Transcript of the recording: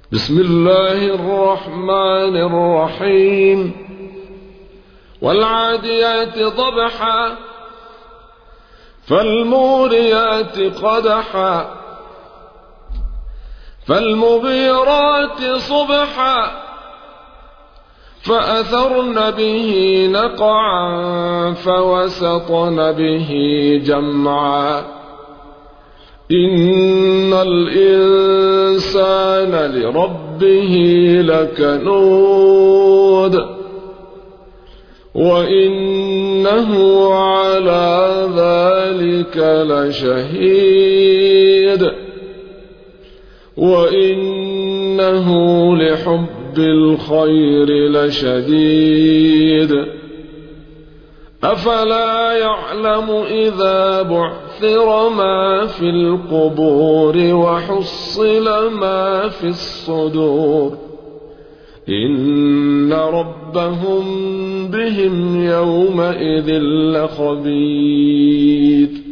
بسم الله الرحمن الرحيم. والعاديات ضبحا فالموريات قدحا فالمغيرات صبحا فأثرن به نقعا فوسطن به جمعا إن الإنسان لربه لكنود وإنه على ذلك لشهيد وإنه لحب الخير لشديد أفلا يعلم إذا بعثر ما في القبور وحصل ما في الصدور إن ربهم بهم يومئذ لخبير.